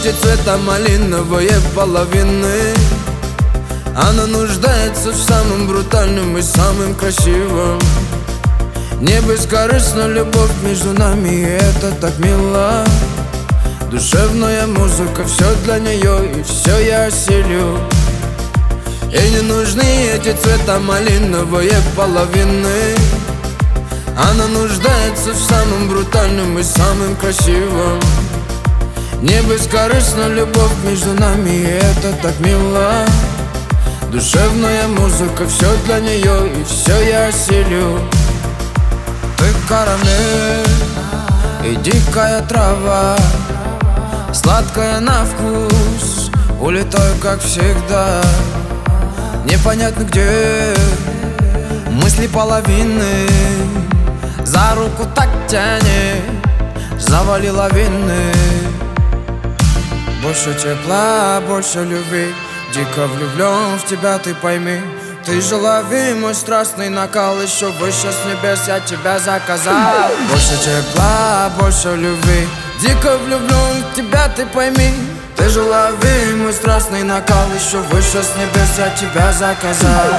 эти цвета малиновые половины. Она нуждается в самом брутальном и самым красивом. Не бескорыстна любовь между нами, и это так мило. Душевная музыка, все для нее, и все я осилю. Ей не нужны эти цвета малиновые половины. Она нуждается в самом брутальном и самым красивом. Не бескорыстна любовь между нами, и это так мило. Душевная музыка, все для нее, и все я осилю. Ты карамель и дикая трава, сладкая на вкус, улетаю как всегда. Непонятно где мысли половины. За руку так тянет, завали лавины. Больше тепла, больше любви, дико влюблен в тебя, ты пойми. Ты же лови мой страстный накал, еще выше с небес я тебя заказал. Больше тепла, больше любви, дико влюблен в тебя, ты пойми. Ты же лови мой страстный накал, еще выше с небес я тебя заказал.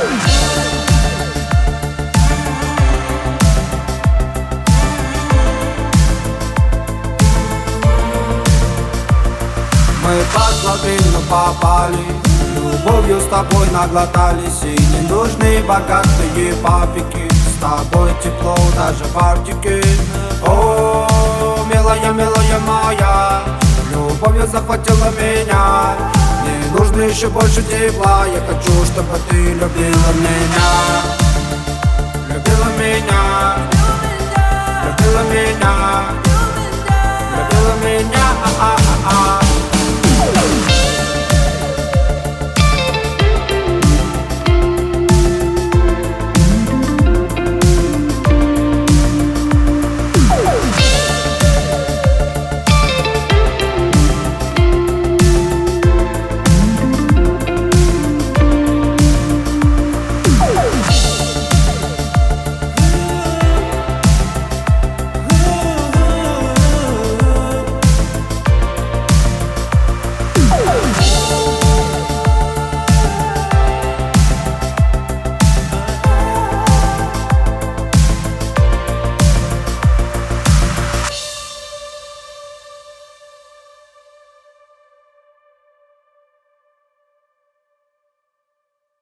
Мы под лавину попали, любовью с тобой наглотались. И не нужны богатые папики, с тобой тепло даже в Арктике. О, милая, милая моя, любовью захватила меня. Мне нужно еще больше тепла, я хочу, чтобы ты любила меня.